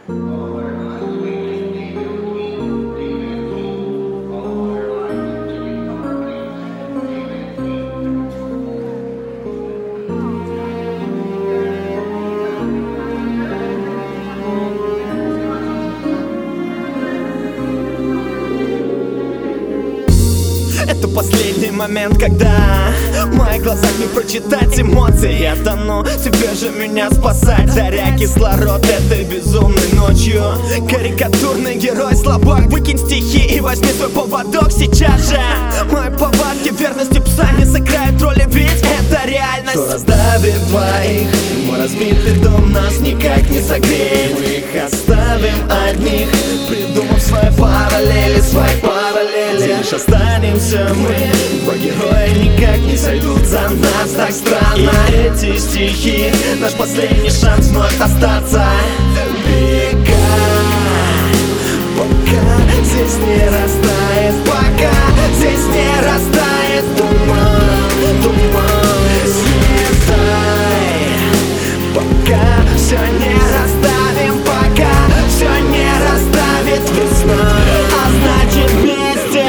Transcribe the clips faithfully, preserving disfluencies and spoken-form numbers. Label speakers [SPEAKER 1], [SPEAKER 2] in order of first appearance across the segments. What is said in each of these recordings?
[SPEAKER 1] Это последний момент, когда в моих глазах не прочитать эмоции. Я тону, тебе же меня спасать, даря кислород этой безумной ночью. Карикатурный герой слабак, выкинь стихи и возьми свой поводок сейчас же. Мои повадки верности пса не сыграют роли, ведь это реальность. Кто раздавит двоих, мой разбитый дом нас никак не согреет. Мы их оставим одних, придумав свои параллели, свои параллели. Лишь останемся мы, два героя никак не сойдут за нас, так странно. И эти стихи, наш последний шанс вновь остаться. Века, пока здесь не растает, пока здесь не растает туман, туман. Слезай, пока все не расставим, пока все не расставит весна, а значит вместе.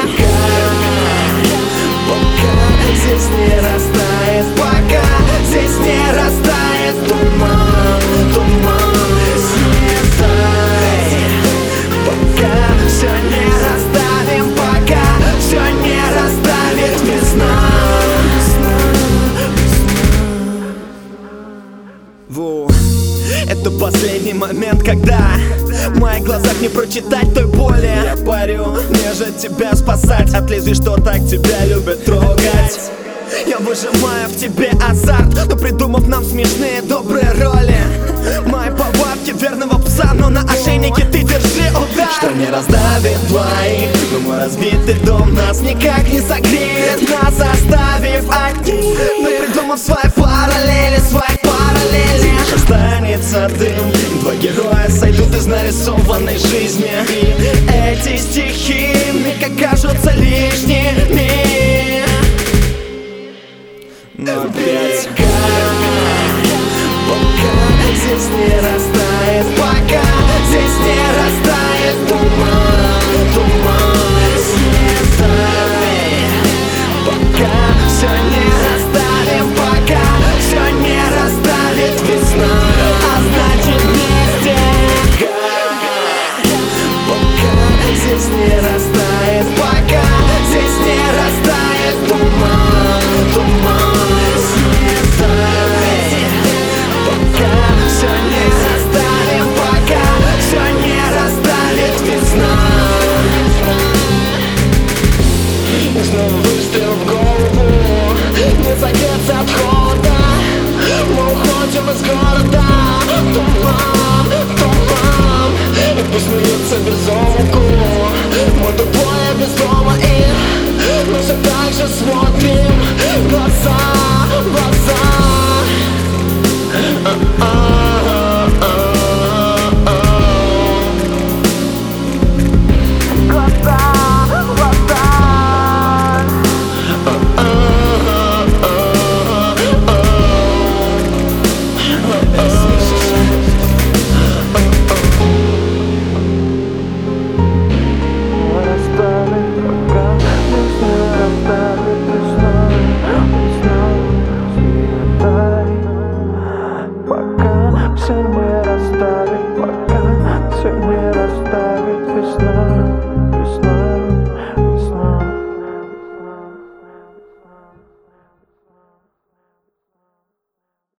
[SPEAKER 1] Здесь не растает, пока здесь не растает туман, туман. Слезай, пока все не расставим, пока все не расставит весна. Ву. Это последний момент, когда в моих глазах не прочитать той боли. Я парю, мне же тебя спасать от лезвий, что так тебя любят трогать. Я выжимаю в тебе азарт, но придумав нам смешные добрые роли. Мои повадки верного пса, но на ошейнике ты держи удар. Что не раздавит двоих, но мой разбитый дом нас никак не согреет, нас оставив одних. Мы придумав свои параллели, свои параллели. Лишь останется дым, два героя сойдут из нарисованной жизни. И эти стихи мне как кажутся лишними. Но опять, пока здесь не расстается.